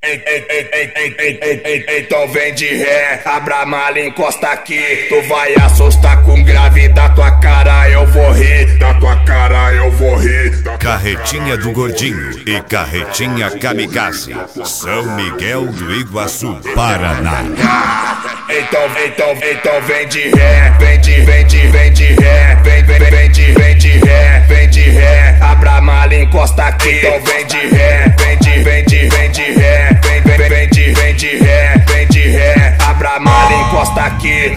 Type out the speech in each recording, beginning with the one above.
Então vem de ré, abra a mala e encosta aqui. Tu vai assustar com grave, da tua cara eu vou rir. Da tua cara eu vou rir. Carretinha do Gordinho e Carretinha Kamikaze, São Miguel do Iguaçu, Paraná. Então vem de ré, vem de ré, vem de ré, vem de ré, abra a mala e encosta aqui. Então vem de ré, vem de ré, vem de ré, abra a mala e encosta aqui.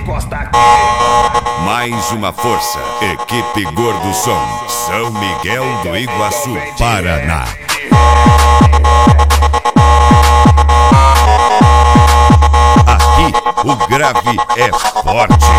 Mais uma força, equipe Gordo Som, São Miguel do Iguaçu, Paraná. Aqui o grave é forte.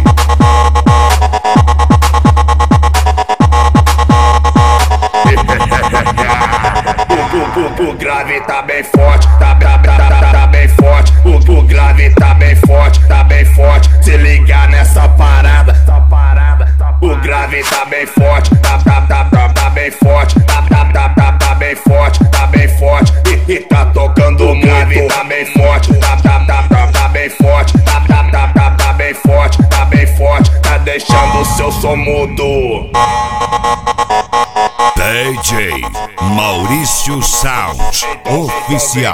O grave tá bem forte, tá bem forte. O grave tá bem forte, tá bem forte. Se ligar nessa parada, o grave tá bem forte, tá bem forte, tá bem forte, tá bem forte. E tá tocando o grave tá bem forte, tá bem forte, tá bem forte, tá bem forte. Tá deixando o seu som mudo. DJ Maurício Sound Oficial.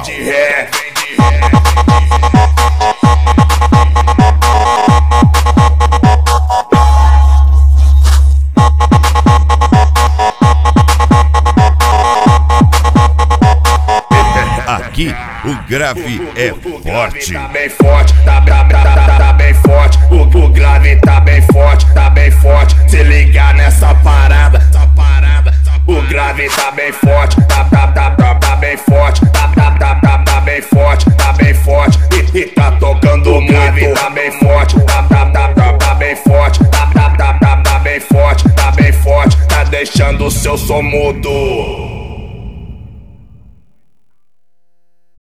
Aqui o grave é forte. Tá bem forte, tá bem forte. O grave tá bem forte, tá bem forte. Se ligar nessa parada, o grave tá bem forte, tá bem forte, tá bem forte, tá bem forte. E tá tocando o grave tá bem forte, tá bem forte, tá bem forte, tá bem forte. Tá deixando o seu som mudo.